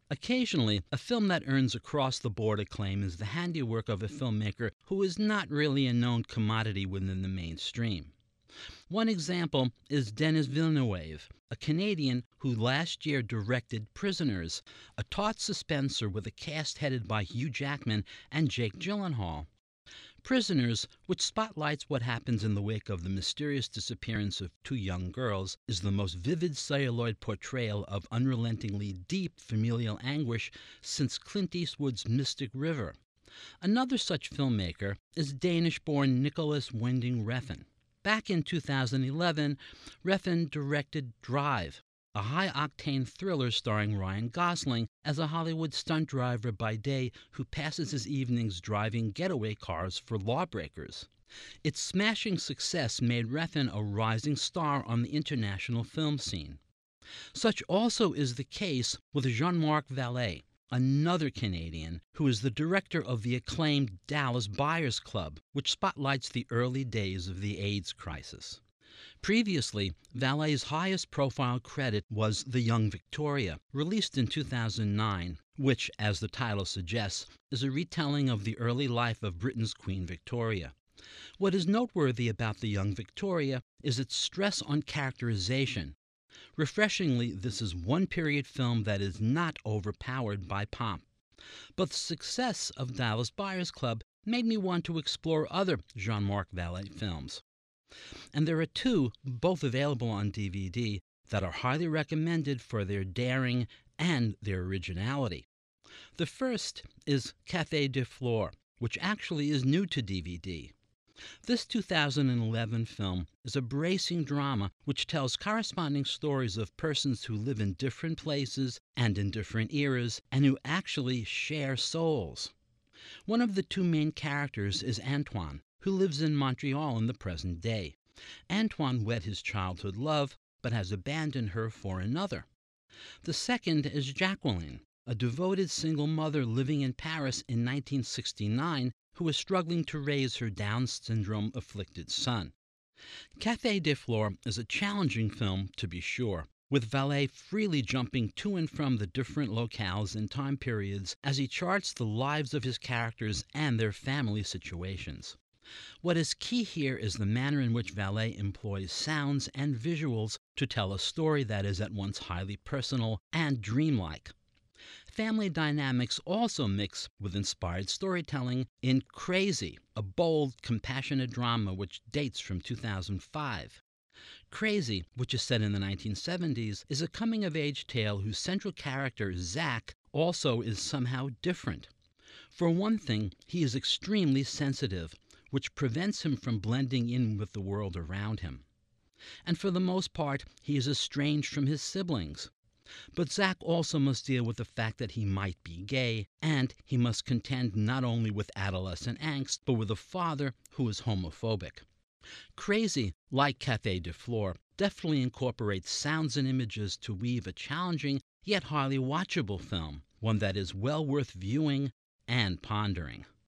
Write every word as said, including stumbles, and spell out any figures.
Occasionally, a film that earns across-the-board acclaim is the handiwork of a filmmaker who is not really a known commodity within the mainstream. One example is Denis Villeneuve, a Canadian who last year directed Prisoners, a taut suspenser with a cast headed by Hugh Jackman and Jake Gyllenhaal. Prisoners, which spotlights what happens in the wake of the mysterious disappearance of two young girls, is the most vivid celluloid portrayal of unrelentingly deep familial anguish since Clint Eastwood's Mystic River. Another such filmmaker is Danish-born Nicholas Winding Refn. Back in two thousand eleven, Refn directed Drive, a high-octane thriller starring Ryan Gosling as a Hollywood stunt driver by day who passes his evenings driving getaway cars for lawbreakers. Its smashing success made Refn a rising star on the international film scene. Such also is the case with Jean-Marc Vallée, another Canadian who is the director of the acclaimed Dallas Buyers Club, which spotlights the early days of the AIDS crisis. Previously, Vallée's highest-profile credit was The Young Victoria, released in two thousand nine, which, as the title suggests, is a retelling of the early life of Britain's Queen Victoria. What is noteworthy about The Young Victoria is its stress on characterization. Refreshingly, this is one period film that is not overpowered by pomp. But the success of Dallas Buyers Club made me want to explore other Jean-Marc Vallée films. And there are two, both available on D V D, that are highly recommended for their daring and their originality. The first is Café de Flore, which actually is new to D V D. This two thousand eleven film is a bracing drama which tells corresponding stories of persons who live in different places and in different eras and who actually share souls. One of the two main characters is Antoine, who lives in Montreal in the present day. Antoine wed his childhood love, but has abandoned her for another. The second is Jacqueline, a devoted single mother living in Paris in nineteen sixty-nine who is struggling to raise her Down syndrome-afflicted son. Café de Flore is a challenging film, to be sure, with Vallée freely jumping to and from the different locales and time periods as he charts the lives of his characters and their family situations. What is key here is the manner in which Vallée employs sounds and visuals to tell a story that is at once highly personal and dreamlike. Family dynamics also mix with inspired storytelling in Crazy, a bold, compassionate drama which dates from two thousand five. Crazy, which is set in the nineteen seventies, is a coming-of-age tale whose central character, Zach, also is somehow different. For one thing, he is extremely sensitive, which prevents him from blending in with the world around him. And for the most part, he is estranged from his siblings. But Zach also must deal with the fact that he might be gay, and he must contend not only with adolescent angst, but with a father who is homophobic. Crazy, like Café de Flore, deftly incorporates sounds and images to weave a challenging yet highly watchable film, one that is well worth viewing and pondering.